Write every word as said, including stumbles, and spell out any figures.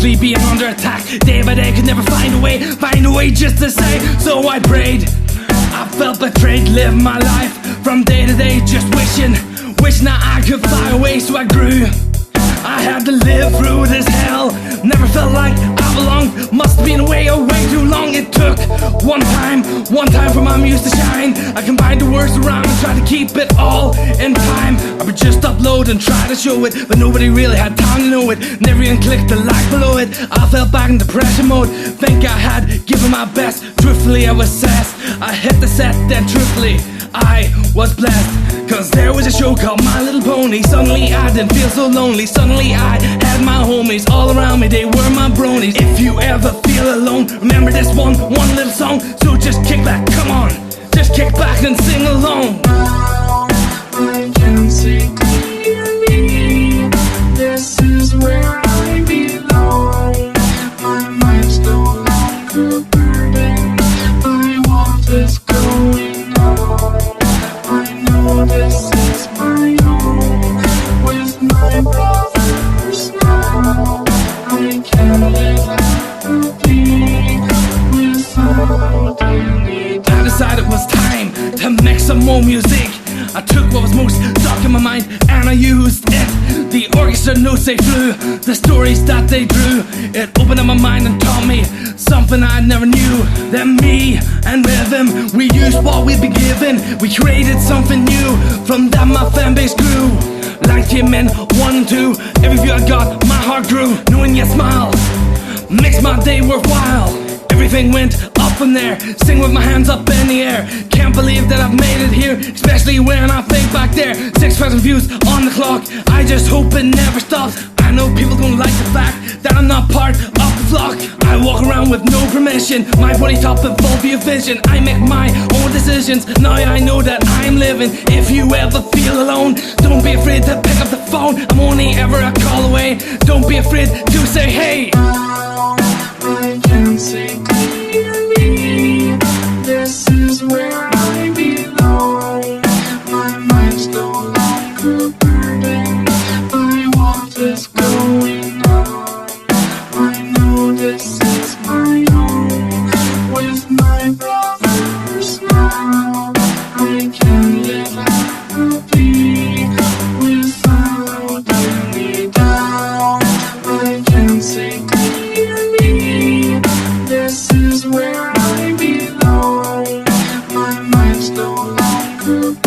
constantly being under attack. Day by day could never find a way, find a way just to say. So I prayed, I felt betrayed, lived my life from day to day just wishing, wishing that I could fly away. So I grew, I had to live through this hell. Never felt like I belonged, must have been away, oh way too long. It took one time, one time for my muse to shine. I combined the words around and tried to keep it all in time. I would just upload and try to show it, but nobody really had time to know it. Never even clicked the like below it. I fell back in depression mode, think I had given my best. Truthfully I was sassed, I hit the set, then truthfully I was blessed. Cause there was a show called My Little Pony. Suddenly I didn't feel so lonely. Suddenly I had my homies all around me, they were my bronies. If you ever feel alone, remember this one, one little song. So just kick back, come on, just kick back and sing along. Now I can see clearly, this is where I belong. My mind's no longer burdened by what is going on. I know this is my own, with my brothers now. I can live happily without any doubt. I decided it was time to make some more music. I took what was most dark in my mind and I used it. The orchestra notes they flew, the stories that they drew, it opened up my mind and taught me something I never knew. That me and rhythm, we used what we'd been given. We created something new, from that my fan base grew. Like came in one and two, every view I got, my heart grew. Knowing your smile makes my day worthwhile. Everything went up from there, sing with my hands up in the air. Can't believe that I've made it here, especially when I think back there. Six thousand views on the clock, I just hope it never stops. I know people don't like the fact that I'm not part of the flock. I walk around with no permission, my body top and full view vision. I make my own decisions, now I know that I'm living. If you ever feel alone, don't be afraid to pick up the phone. I'm only ever a call away, don't be afraid to say hey. Now I can see clearly, this is where I belong. My mind's no longer burdened by what is going on. I know this is my own, with my brothers now. I can live happily without any doubt. I can see clearly, this is where I belong. My mind's no longer